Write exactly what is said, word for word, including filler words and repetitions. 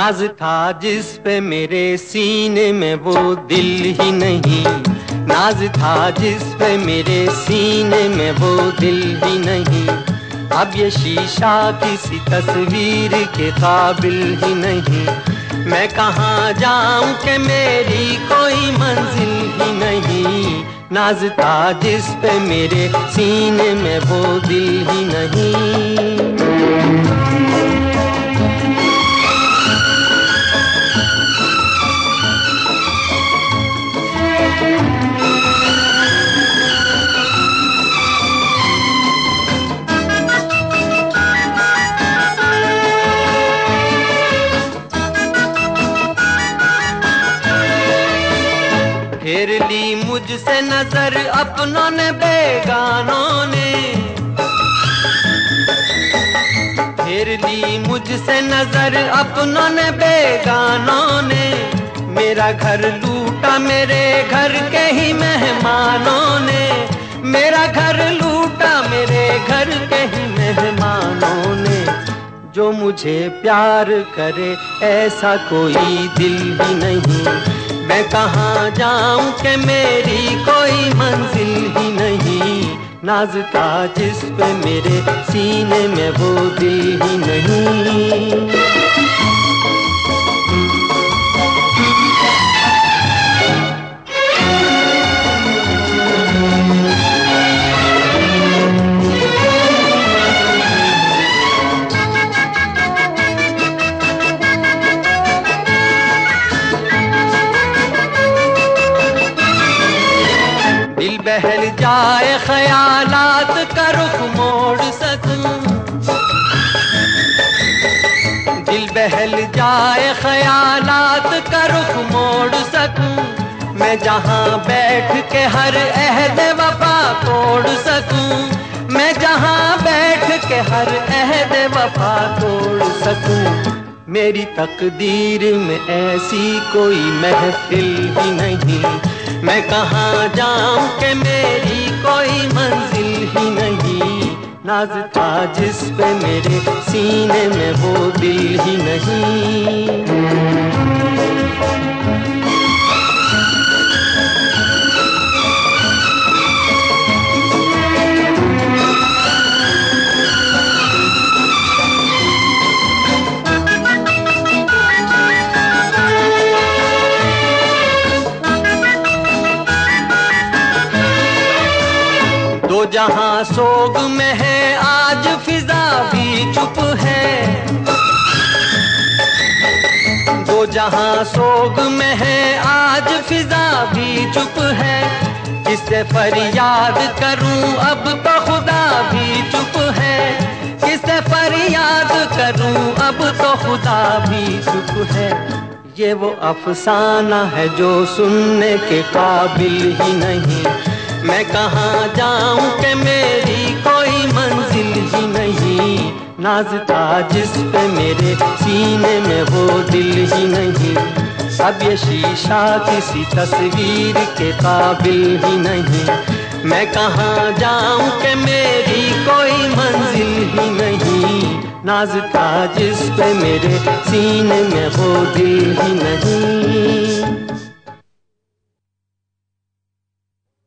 नाज था जिस पे मेरे सीने में वो दिल ही नहीं, नाज था जिस पे मेरे सीने में वो दिल ही नहीं। अब ये शीशा किसी तस्वीर के काबिल ही नहीं। मैं कहाँ जाऊं कि मेरी कोई मंजिल ही नहीं। नाज था जिस पे मेरे सीने में वो दिल ही नहीं। फेर ली मुझसे नजर अपनों ने बेगानों ने, फेर ली मुझसे नजर अपनों ने बेगानों ने। मेरा घर लूटा मेरे घर के ही मेहमानों ने, मेरा घर लूटा मेरे घर के ही मेहमानों ने। जो मुझे प्यार करे ऐसा कोई दिल ही नहीं। मैं कहाँ जाऊं कि मेरी कोई मंजिल ही नहीं। नाज था जिस पे मेरे सीने में वो दिल ही नहीं। दिल बहल जाए ख्यालात का रुख मोड़ सकूं, दिल बहल जाए ख्यालात का रुख मोड़ सकूं। मैं जहां बैठ के हर अहद वफा तोड़ सकूं, मैं जहां बैठ के हर अहद वफा तोड़ सकूं। मेरी तकदीर में ऐसी कोई महफिल ही नहीं। मैं कहाँ जाऊं कि मेरी कोई मंजिल ही नहीं। नाज था जिस पे मेरे सीने में वो दिल ही नहीं। दो जहां सोग में है आज फिजा भी चुप है, दो जहां सोग में है आज फिजा भी चुप है। किससे फरियाद करूं अब तो खुदा भी चुप है, किससे फरियाद करूं अब तो खुदा भी चुप है। ये वो अफसाना है जो सुनने के काबिल ही नहीं। मैं कहाँ जाऊं कि मेरी कोई मंजिल ही नहीं। नाज था जिस पे मेरे सीने में वो दिल ही नहीं। अब ये शीशा किसी तस्वीर के काबिल ही नहीं। मैं कहाँ जाऊं कि मेरी कोई मंजिल ही नहीं। नाज था जिस पे मेरे सीने में वो दिल ही नहीं।